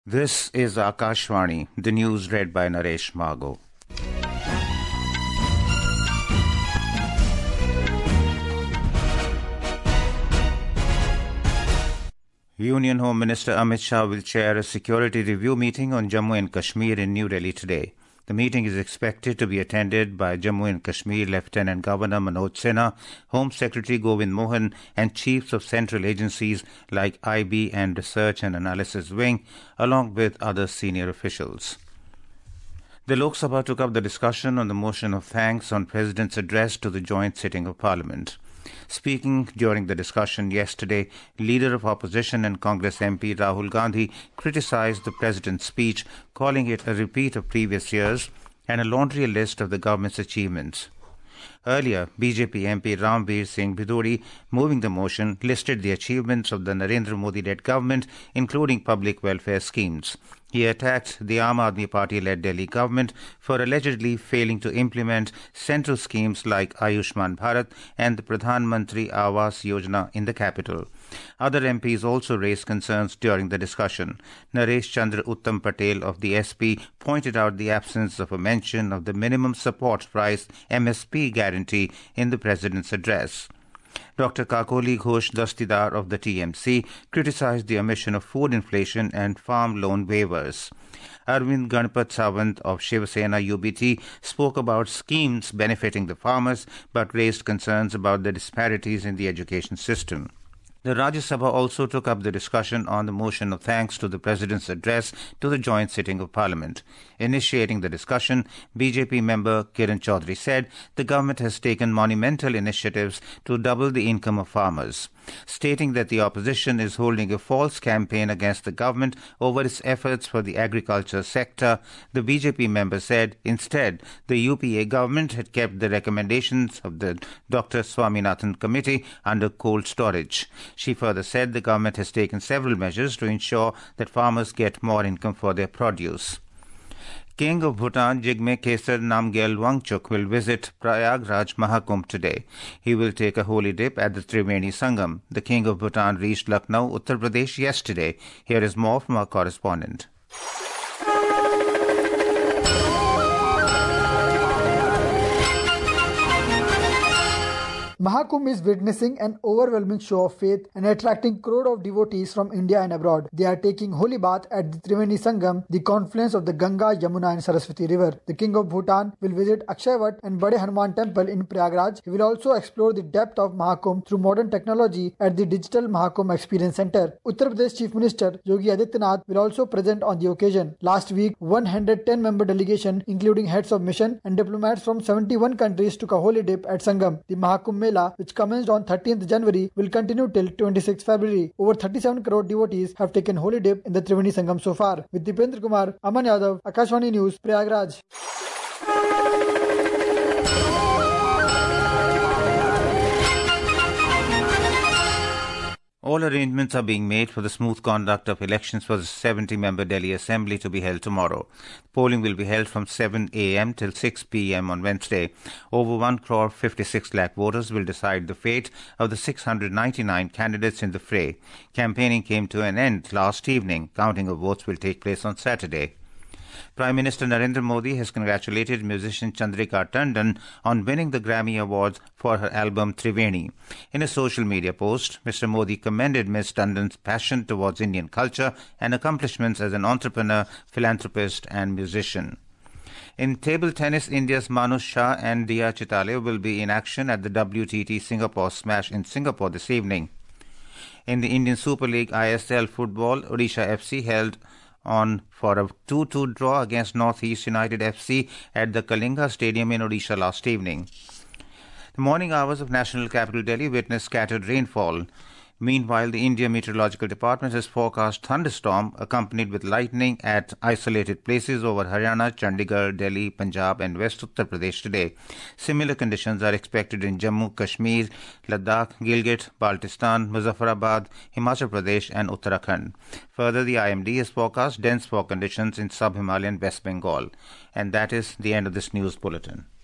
This is Akashvani, the news read by Naresh Margo. Union Home Minister Amit Shah will chair a security review meeting on Jammu and Kashmir in New Delhi today. The meeting is expected to be attended by Jammu and Kashmir Lieutenant Governor Manoj Sinha, Home Secretary Govind Mohan, and chiefs of central agencies like IB and Research and Analysis Wing, along with other senior officials. The Lok Sabha took up the discussion on the motion of thanks on President's address to the joint sitting of Parliament. Speaking during the discussion yesterday, Leader of Opposition and Congress MP Rahul Gandhi criticized the President's speech, calling it a repeat of previous years and a laundry list of the government's achievements. Earlier, BJP MP Ramveer Singh Bhidodi, moving the motion, listed the achievements of the Narendra Modi-led government, including public welfare schemes. He attacked the Aam Aadmi Party-led Delhi government for allegedly failing to implement central schemes like Ayushman Bharat and the Pradhan Mantri Awas Yojana in the capital. Other MPs also raised concerns during the discussion. Naresh Chandra Uttam Patel of the SP pointed out the absence of a mention of the minimum support price MSP guarantee in the President's address. Dr. Kakoli Ghosh Dastidar of the TMC criticized the omission of food inflation and farm loan waivers. Arvind Ganpat Sawant of Shiv Sena UBT spoke about schemes benefiting the farmers but raised concerns about the disparities in the education system. The Rajya Sabha also took up the discussion on the motion of thanks to the President's address to the joint sitting of Parliament. Initiating the discussion, BJP member Kiran Chaudhary said the government has taken monumental initiatives to double the income of farmers. Stating that the opposition is holding a false campaign against the government over its efforts for the agriculture sector, the BJP member said instead the UPA government had kept the recommendations of the Dr. Swaminathan Committee under cold storage. She further said the government has taken several measures to ensure that farmers get more income for their produce. King of Bhutan, Jigme Khesar Namgyal Wangchuk, will visit Prayagraj Mahakumbh today. He will take a holy dip at the Triveni Sangam. The King of Bhutan reached Lucknow, Uttar Pradesh yesterday. Here is more from our correspondent. Mahakumbh is witnessing an overwhelming show of faith and attracting crowds of devotees from India and abroad. They are taking holy bath at the Triveni Sangam, the confluence of the Ganga, Yamuna and Saraswati river. The King of Bhutan will visit Akshayvat and Bade Hanuman temple in Prayagraj. He will also explore the depth of Mahakumbh through modern technology at the Digital Mahakumbh Experience Center. Uttar Pradesh Chief Minister Yogi Adityanath will also present on the occasion. Last week, 110-member delegation, including heads of mission and diplomats from 71 countries, took a holy dip at Sangam. The Mahakumbh which commenced on 13th January, will continue till 26th February. Over 37 crore devotees have taken holy dip in the Triveni Sangam so far. With Dipendra Kumar, Aman Yadav, Akashvani News, Prayagraj. All arrangements are being made for the smooth conduct of elections for the 70-member Delhi Assembly to be held tomorrow. Polling will be held from 7 a.m. till 6 p.m. on Wednesday. Over 1 crore 56 lakh voters will decide the fate of the 699 candidates in the fray. Campaigning came to an end last evening. Counting of votes will take place on Saturday. Prime Minister Narendra Modi has congratulated musician Chandrika Tandon on winning the Grammy Awards for her album Triveni. In a social media post, Mr. Modi commended Ms. Tandon's passion towards Indian culture and accomplishments as an entrepreneur, philanthropist and musician. In table tennis, India's Manush Shah and Dia Chitale will be in action at the WTT Singapore Smash in Singapore this evening. In the Indian Super League ISL football, Odisha FC held on for a 2-2 draw against Northeast United FC at the Kalinga Stadium in Odisha last evening. The morning hours of National Capital Delhi witnessed scattered rainfall. Meanwhile, the India Meteorological Department has forecast thunderstorm accompanied with lightning at isolated places over Haryana, Chandigarh, Delhi, Punjab and West Uttar Pradesh today. Similar conditions are expected in Jammu, Kashmir, Ladakh, Gilgit, Baltistan, Muzaffarabad, Himachal Pradesh and Uttarakhand. Further, the IMD has forecast dense fog conditions in sub-Himalayan West Bengal. And that is the end of this news bulletin.